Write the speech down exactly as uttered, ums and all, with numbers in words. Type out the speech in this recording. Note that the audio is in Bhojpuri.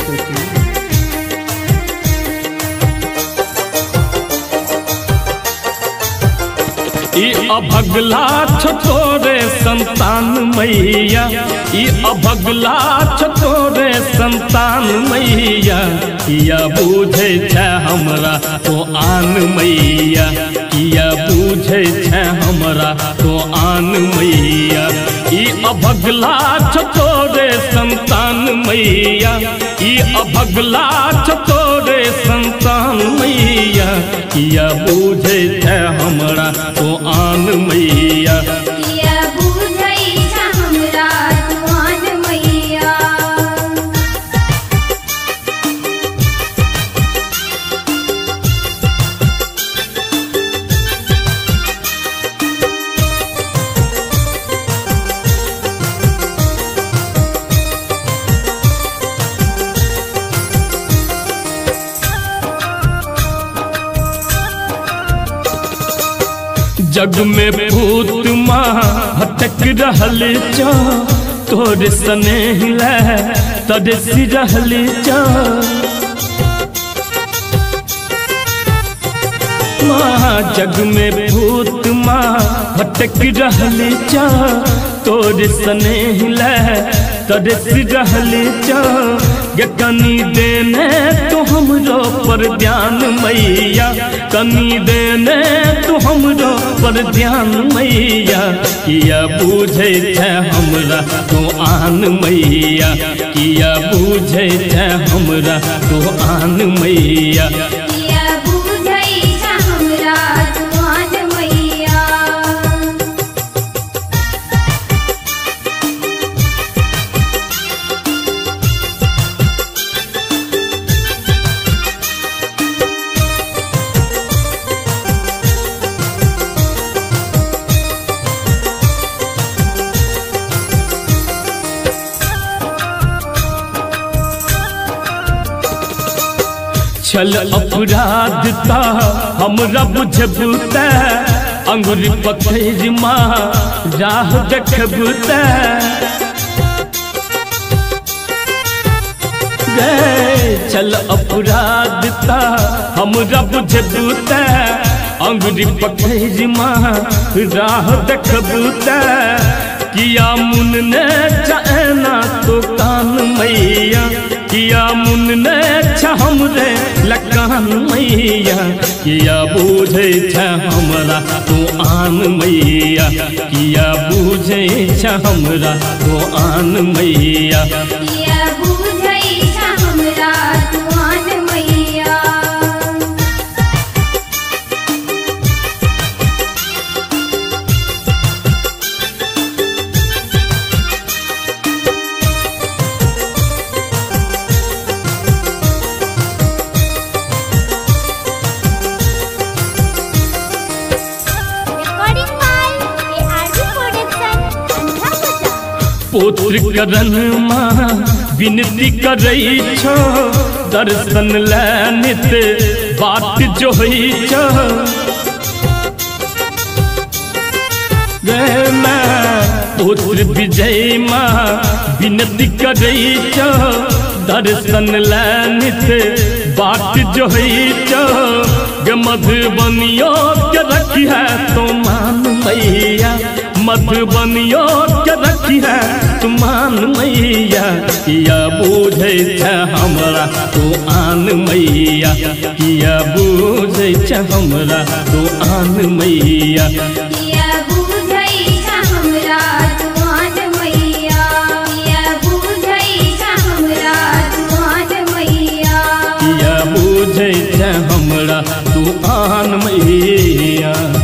ई अभगला छोटोरे संतान मैया, ई अभगला छोटोरे संतान मैया, किया बूझे छे हमरा तो आन मैया, किया बूझे छे हमरा तो आन मैया। ई अभगला छोटोरे संतान मैया, ई अभगला छोटोरे संतान मैया, किया बूझे छे हमरा तो आन मैया, किया बूझै छे हमरा तो आन मैया। जग में भूत माँ भटक रहल जा, तोर स्नेह ले तरसी रहल जा। माँ जग में भूत माँ भटक रहल जा, तोर स्नेह ले तरसी रहल जा। कनी देने तो हमरो पर ध्यान मैया, कनी देने तो हमरो पर ध्यान मैया, किया बूझे छे हमरा तो आन मैया, किया बूझे छे हमरा तो आन मैया, किया बूझै छे हमरा तो आन मैया। छल अपराध ता हमरा बुझबुते, अंगुरी पकड़ माँ राह देखबुते। गे छल अपराध ता हमरा बुझबुते, अंगुरी पकड़ माँ राह देखबुते। किया मुनने चाहना तो कान मैया, किया मुनने छ हमरे लकान मैया, किया बूझे छ हमरा तो आन मैया, किया बूझे छ हमरा तो आन मैया, किया बूझै छे हमरा तो आन मैया। पुत्र करन माँ विनती करई छो, दर्शन ले नित बाट जोई छो। गे माँ पुत्र विजय माँ विनती करई छो, दर्शन ले नित बाट जोई छो। गे मधुबनियो के रखी है तो मान मैया, मधुबनियो के रखी है तो मान मैया, किया बूझे छे हमरा तो आन मैया, किया बूझे छे हमरा तो आन मैया, किया बूझै छे हमरा तो आन मैया, किया बूझै छे हमरा तो आन मैया, किया बूझे छे हमरा तो आन मैया।